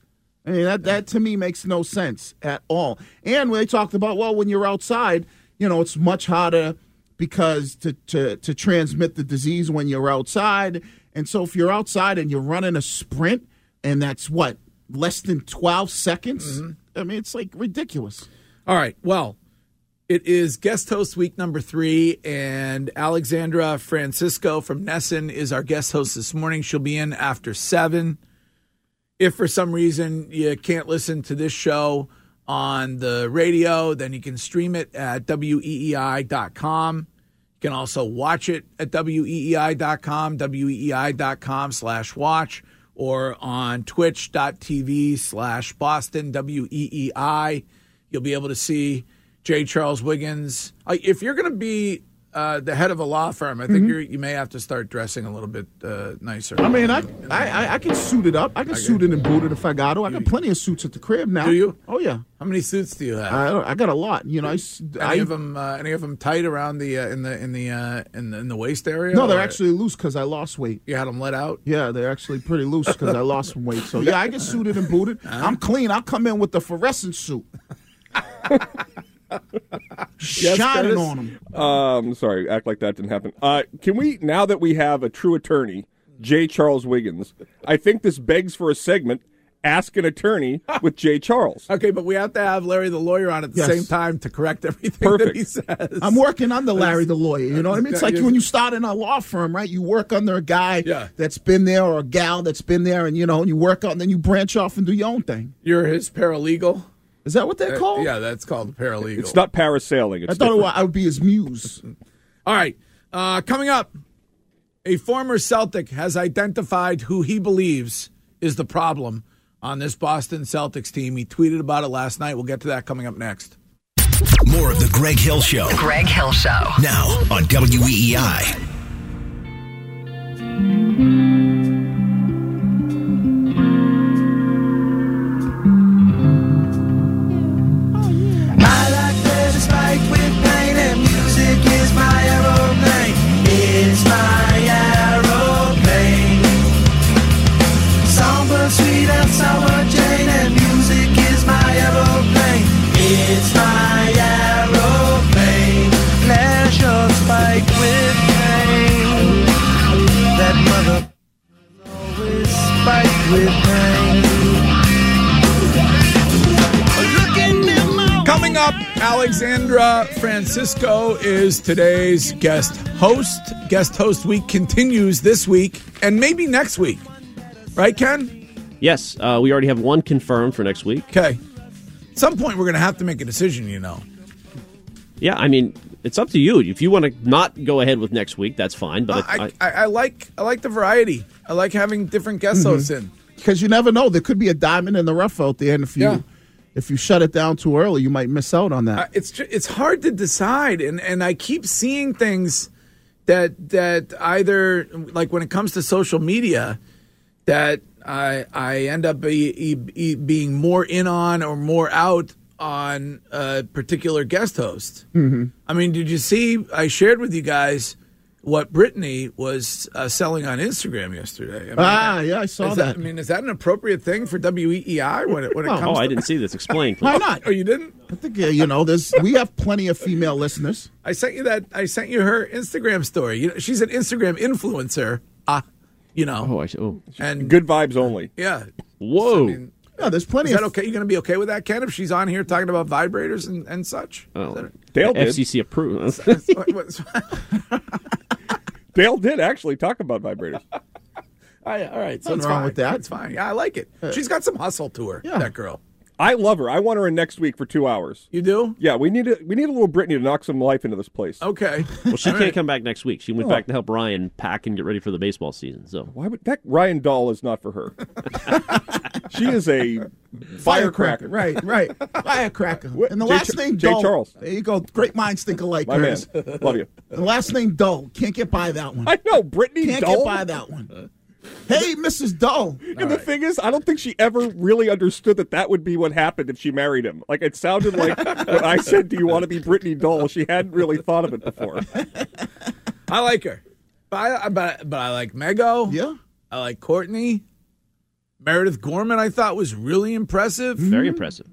I mean, that, that to me makes no sense at all. And when they talked about, well, when you're outside, you know, it's much harder because to, to, to transmit the disease when you're outside. And so if you're outside and you're running a sprint, and that's what, less than twelve seconds? Mm-hmm. I mean, it's like ridiculous. All right. Well, it is guest host week number three, and Alexandra Francisco from Nesson is our guest host this morning. She'll be in after seven. If for some reason you can't listen to this show on the radio, then you can stream it at W E E I dot com. You can also watch it at W E E I dot com, W E E I dot com slash watch, or on twitch dot T V slash Boston W E E I. You'll be able to see J. Charles Wiggins. If you're going to be uh, the head of a law firm, I think mm-hmm. you're, you may have to start dressing a little bit uh, nicer. I mean, I, I I can suit it up. I can okay. suit it and boot it if I got to. I got plenty of suits at the crib now. Do you? Oh yeah. How many suits do you have? I, I got a lot. You know, I, any I, of them uh, any of them tight around the uh, in the in the uh, in the in the waist area? No, they're or? actually loose because I lost weight. You had them let out? Yeah, they're actually pretty loose because I lost some weight. So yeah, I get suited and booted. Uh-huh. I'm clean. I'll come in with the fluorescent suit. Yes, shining on them. Um, sorry, act like that didn't happen. Uh, can we, now that we have a true attorney, J. Charles Wiggins, I think this begs for a segment, Ask an Attorney with J. Charles. Okay, but we have to have Larry the lawyer on at the yes. same time to correct everything Perfect. that he says. I'm working under Larry the lawyer, you know what I mean? It's like when you start in a law firm, right? You work under a guy yeah. that's been there or a gal that's been there, and, you know, and you work out, and then you branch off and do your own thing. You're his paralegal? Is that what they're uh, called? Yeah, that's called paralegal. It's not parasailing. It's I thought different. it was, I would be his muse. All right. Uh, coming up, a former Celtic has identified who he believes is the problem on this Boston Celtics team. He tweeted about it last night. We'll get to that coming up next. More of the Greg Hill Show. The Greg Hill Show. Now on W E E I. Coming up, Alexandra Francisco is today's guest host. Guest host week continues this week and maybe next week. Right, Ken? Yes, uh, we already have one confirmed for next week. Okay. At some point, we're going to have to make a decision, you know. Yeah, I mean, it's up to you. If you want to not go ahead with next week, that's fine. But I, I, I, I like I like the variety. I like having different guest mm-hmm. hosts in. Because you never know. There could be a diamond in the rough out there, and if you yeah. if you shut it down too early, you might miss out on that. Uh, it's just, it's hard to decide, and, and I keep seeing things that that either, like when it comes to social media, that I I end up be, be, being more in on or more out on a particular guest host. Mm-hmm. I mean, did you see? I shared with you guys what Brittany was uh, selling on Instagram yesterday. I mean, ah, yeah, I saw that, that. I mean, is that an appropriate thing for W E E I when it when it oh, comes? Oh, to I didn't see this. Explain, please. Why not? Oh, you didn't? I think uh, you know. There's we have plenty of female listeners. I sent you that. I sent you her Instagram story. You know, she's an Instagram influencer. Ah, uh, you know. Oh, I oh. And good vibes only. Yeah. Whoa. I mean, yeah, there's plenty. Is of... that okay? You going to be okay with that, Ken? If she's on here talking about vibrators and, and such? Oh, that... Dale did. F C C approved. Dale did actually talk about vibrators. all right, all right. So Nothing it's wrong fine. with that. It's fine. Yeah, I like it. She's got some hustle to her. Yeah. That girl. I love her. I want her in next week for two hours. You do? Yeah, we need a, we need a little Brittany to knock some life into this place. Okay. Well, she all can't right. come back next week. She went Oh. back to help Ryan pack and get ready for the baseball season. So why would that Ryan Dahl is not for her? She is a firecracker. Right, right. Firecracker. And the J. last Ch- name J. Dull. Charles. There you go. Great minds think alike. My Curtis. man. Love you. The last name Dull. Can't get by that one. I know, Brittany Can't Dull. get by that one. Hey, Missus Dull. And All the right. thing is, I don't think she ever really understood that that would be what happened if she married him. Like, it sounded like when I said, do you want to be Brittany Dull? She hadn't really thought of it before. I like her. But I, but, but I like Mego. Yeah. I like Courtney. Meredith Gorman, I thought, was really impressive. Very impressive.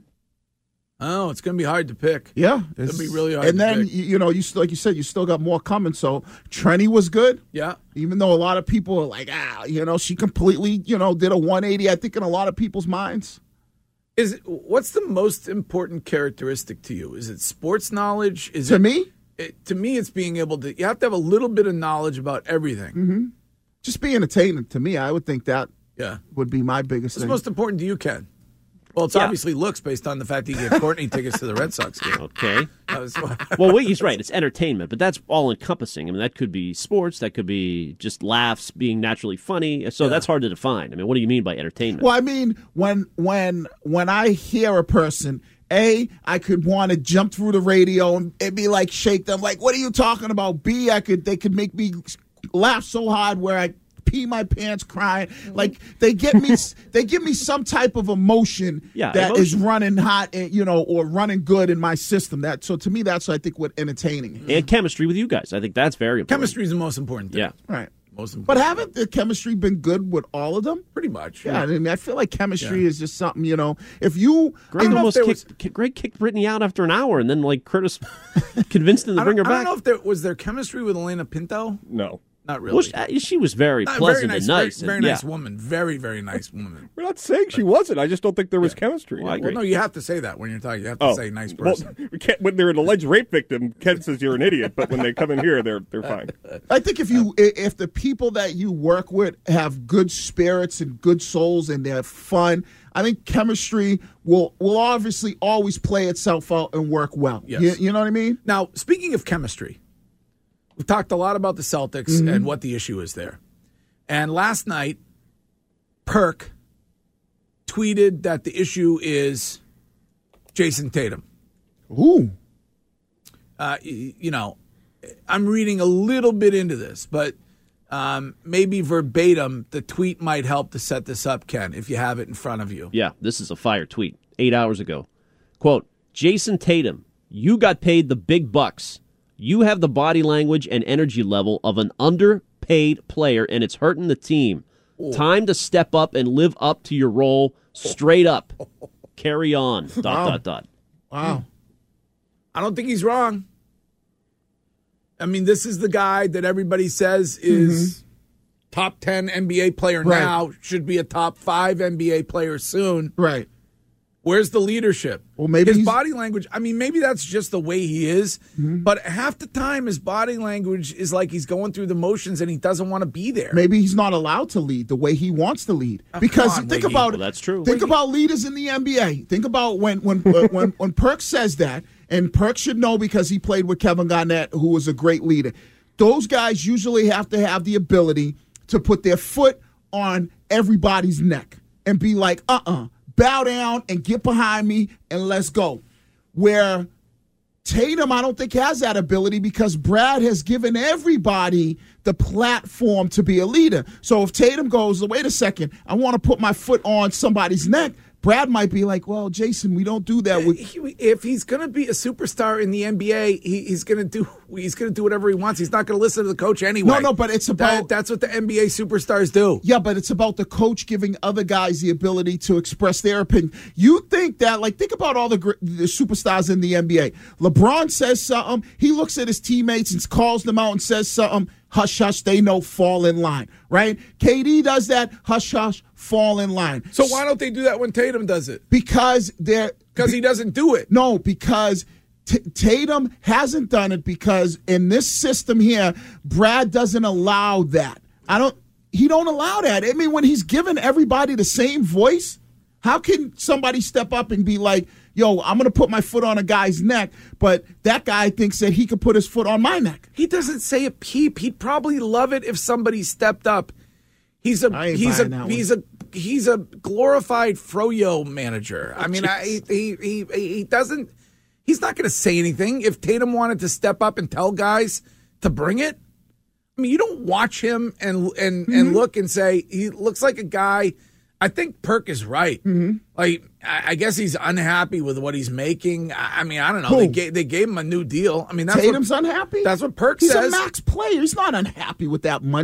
Oh, it's going to be hard to pick. Yeah. It's going to be really hard and to then, pick. you you know, you still, like you said, you still got more coming. So Trenny was good. Yeah. Even though a lot of people are like, ah, you know, she completely, you know, did a one eighty, I think, in a lot of people's minds. Is it, what's the most important characteristic to you? Is it sports knowledge? Is To it, me? It, to me, it's being able to, you have to have a little bit of knowledge about everything. Mm-hmm. Just be entertaining to me. I would think that Yeah. would be my biggest What's thing. most important to you, Ken? Well, it's Yeah. obviously looks based on the fact that you get Courtney tickets to the Red Sox game. Okay. That was- Well, wait, he's right. It's entertainment, but that's all encompassing. I mean, that could be sports. That could be just laughs, being naturally funny. So that's hard to define. I mean, what do you mean by entertainment? Well, I mean, when when when I hear a person, A, I could want to jump through the radio and it'd be like shake them, like, what are you talking about? B, I could they could make me laugh so hard where I pee my pants crying. Like they get me they give me some type of emotion Yeah, that is emotion. running hot, and you know, or running good in my system. That so to me, that's I think what entertaining is. And chemistry with you guys. I think that's very important. Chemistry is the most important thing. Yeah. Right. Most important. But haven't the chemistry been good with all of them? Pretty much. Yeah, I mean, I feel like chemistry Yeah. is just something, you know, if you... Greg know if almost there kicked, ki- Greg kicked Brittany out after an hour, and then like Curtis convinced him to I bring don't, her I back. don't know if there was there chemistry with Elena Pinto. No. Not really. Well, she, uh, she was very Not- pleasant very nice, and nice. Very, very and, nice yeah. woman. Very, very nice woman. We're not saying she wasn't. I just don't think there was chemistry. Well, I Well, agree. no, you have to say that when you're talking. You have to Oh, say nice well, person. we can't, when they're an alleged rape victim, Ken says you're an idiot. But when they come in here, they're they're fine. I think if you i- if the people that you work with have good spirits and good souls and they're fun, I think chemistry will will obviously always play itself out and work well. Yes. You, you know what I mean? Now, speaking of chemistry, we've talked a lot about the Celtics Mm-hmm. and what the issue is there. And last night, Perk tweeted that the issue is Jason Tatum. Ooh. Uh, y- you know, I'm reading a little bit into this, but um, maybe verbatim, the tweet might help to set this up, Ken, if you have it in front of you. Yeah, this is a fire tweet. Eight hours ago. Quote, Jason Tatum, you got paid the big bucks. You have the body language and energy level of an underpaid player, and it's hurting the team. Time to step up and live up to your role straight up. Carry on. Dot, Wow. dot, dot. Wow. I don't think he's wrong. I mean, this is the guy that everybody says is top ten N B A player Right. now, should be a top five N B A player soon. Right. Where's the leadership? Well, maybe his he's- body language. I mean, maybe that's just the way he is. But half the time, his body language is like he's going through the motions and he doesn't want to be there. Maybe he's not allowed to lead the way he wants to lead. Because come on, think Wiggy. about Well, that's true. Think about leaders in the N B A. Think about when when uh, when when Perk says that, and Perk should know because he played with Kevin Garnett, who was a great leader. Those guys usually have to have the ability to put their foot on everybody's neck and be like, uh-uh, bow down and get behind me and let's go. Where Tatum, I don't think, has that ability because Brad has given everybody the platform to be a leader. So if Tatum goes, wait a second, I want to put my foot on somebody's neck, Brad might be like, well, Jason, we don't do that. With- He- if he's going to be a superstar in the N B A, he, he's going to do he's going to do whatever he wants. He's not going to listen to the coach anyway. No, no, but it's about- That- that's what the N B A superstars do. Yeah, but it's about the coach giving other guys the ability to express their opinion. You think that, like, think about all the, gr- the superstars in the N B A. LeBron says something, he looks at his teammates and calls them out and says something, hush, hush, they know, fall in line, right? K D does that, hush, hush, fall in line. So why don't they do that when Tatum does it? Because they're... Because he doesn't do it. No, because T- Tatum hasn't done it because in this system here, Brad doesn't allow that. I don't... He don't allow that. I mean, when he's given everybody the same voice, how can somebody step up and be like, yo, I'm going to put my foot on a guy's neck, but that guy thinks that he could put his foot on my neck? He doesn't say a peep. He'd probably love it if somebody stepped up. He's a I ain't he's a buying that one. he's a he's a glorified froyo manager. I mean, I, he he he doesn't. He's not going to say anything if Tatum wanted to step up and tell guys to bring it. I mean, you don't watch him and and Mm-hmm. and look and say he looks like a guy. I think Perk is right. Mm-hmm. Like, I I guess he's unhappy with what he's making. I I mean, I don't know. Who? They gave they gave him a new deal. I mean, that's Tatum's what, unhappy? That's what Perk He's says. a max player. He's not unhappy with that money.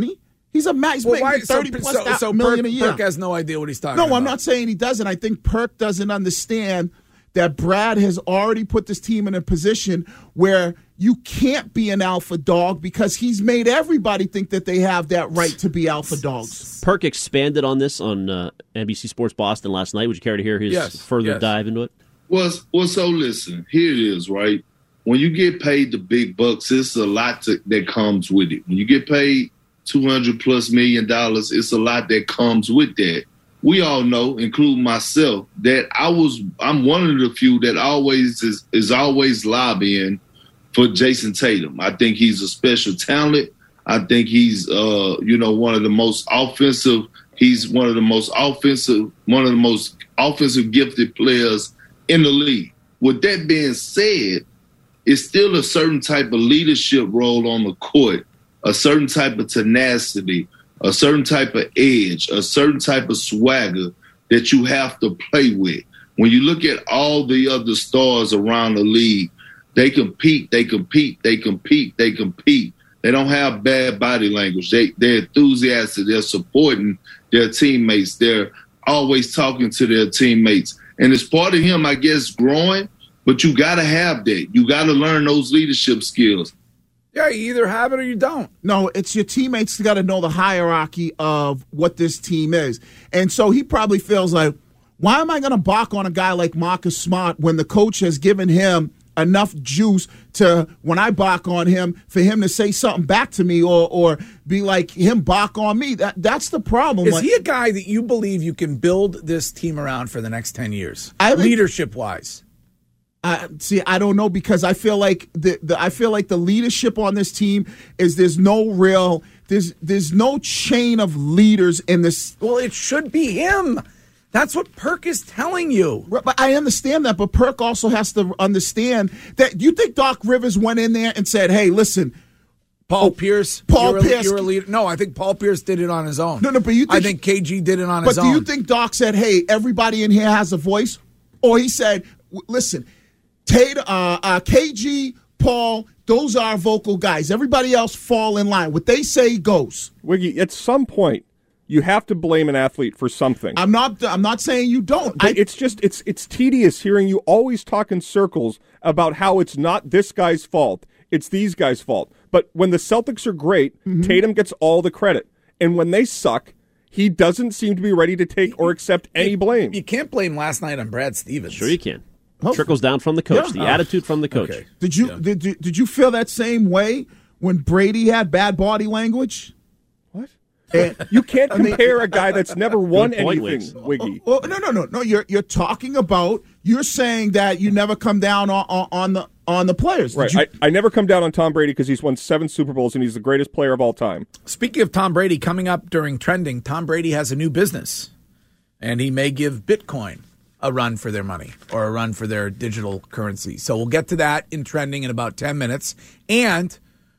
He's a man. He's Well, making why- thirty so, plus so, thou- so million Perk, a year. Perk has no idea what he's talking No, about. I'm not saying he doesn't. I think Perk doesn't understand that Brad has already put this team in a position where you can't be an alpha dog because he's made everybody think that they have that right to be alpha dogs. Perk expanded on this on uh, N B C Sports Boston last night. Would you care to hear his Yes, further yes. dive into it? Well, well, so listen, here it is, right? When you get paid the big bucks, it's a lot to, that comes with it. When you get paid two hundred plus million dollars, it's a lot that comes with that. We all know, including myself, that I was, I'm one of the few that always is, is always lobbying for Jason Tatum. I think he's a special talent. I think he's, uh, you know, one of the most offensive. He's one of the most offensive, one of the most offensive gifted players in the league. With that being said, it's still a certain type of leadership role on the court, a certain type of tenacity, a certain type of edge, a certain type of swagger that you have to play with. When you look at all the other stars around the league, they compete, they compete, they compete, they compete. They don't have bad body language. They, they're enthusiastic. They're supporting their teammates. They're always talking to their teammates. And it's part of him, I guess, growing, but you got to have that. You got to learn those leadership skills. Yeah, you either have it or you don't. No, it's your teammates got to know the hierarchy of what this team is. And so he probably feels like, why am I going to balk on a guy like Marcus Smart when the coach has given him enough juice to, when I balk on him, for him to say something back to me or or be like him balk on me? That That's the problem. Is like, he a guy that you believe you can build this team around for the next ten years, I think- leadership-wise? Uh, see, I don't know because I feel like the, the I feel like the leadership on this team is there's no real there's there's no chain of leaders in this. Well, it should be him. That's what Perk is telling you. But I understand that, but Perk also has to understand that. You think Doc Rivers went in there and said, "Hey, listen, Paul oh, Pierce, Paul you're a, Pierce, you're a leader." No, I think Paul Pierce did it on his own. No, no, but you think, I think K G did it on but his do own. you think Doc said, "Hey, everybody in here has a voice," or he said, "Listen, Tate, uh, uh, K G, Paul, those are our vocal guys. Everybody else fall in line. What they say goes." Wiggy, at some point, you have to blame an athlete for something. I'm not. I'm not saying you don't. But it's just it's it's tedious hearing you always talk in circles about how it's not this guy's fault. It's these guys' fault. But when the Celtics are great, mm-hmm. Tatum gets all the credit, and when they suck, he doesn't seem to be ready to take or accept any blame. You can't blame last night on Brad Stevens. Sure, you can. Trickles down from the coach, Yeah. the Oh. attitude from the coach. Okay. Did you Yeah. did, did did you feel that same way when Brady had bad body language? What? And, You can't I mean- compare a guy that's never won Good point, anything, Wiggs. Wiggy. Well, no, no, no, no. You're you're talking about. You're saying that you never come down on on, on the on the players. Did Right. you- I, I never come down on Tom Brady because he's won seven Super Bowls and he's the greatest player of all time. Speaking of Tom Brady, coming up during trending, Tom Brady has a new business, and he may give Bitcoin a run for their money or a run for their digital currency. So we'll get to that in trending in about ten minutes. And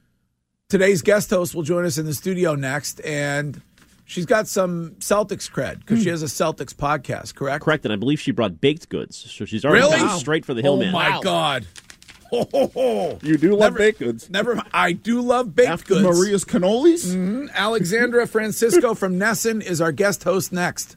today's guest host will join us in the studio next, and she's got some Celtics cred because she has a Celtics podcast, correct? Correct, and I believe she brought baked goods. So she's already Really? gone straight for the Oh, Hillman. my God. Ho, ho, ho. You do love Never- baked goods. Never. I do love baked After goods. Maria's cannolis. Mhm. Alexandra Francisco from Nesson is our guest host next.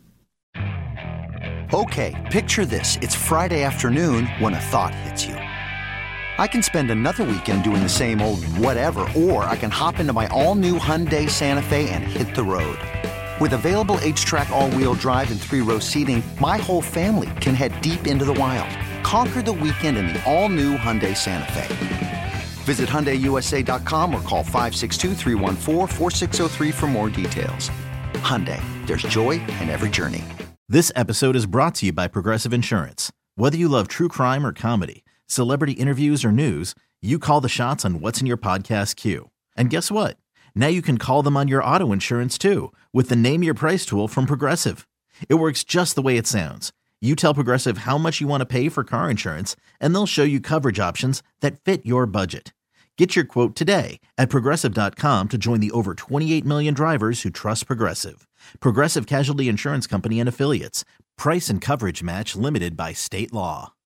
Okay, picture this. It's Friday afternoon when a thought hits you. I can spend another weekend doing the same old whatever, or I can hop into my all-new Hyundai Santa Fe and hit the road. With available H-Track all-wheel drive and three-row seating, my whole family can head deep into the wild. Conquer the weekend in the all-new Hyundai Santa Fe. Visit Hyundai U S A dot com or call five six two, three one four, four six zero three for more details. Hyundai, there's joy in every journey. This episode is brought to you by Progressive Insurance. Whether you love true crime or comedy, celebrity interviews or news, you call the shots on what's in your podcast queue. And guess what? Now you can call them on your auto insurance too with the Name Your Price tool from Progressive. It works just the way it sounds. You tell Progressive how much you want to pay for car insurance, and they'll show you coverage options that fit your budget. Get your quote today at Progressive dot com to join the over twenty-eight million drivers who trust Progressive. Progressive Casualty Insurance Company and Affiliates. Price and coverage match limited by state law.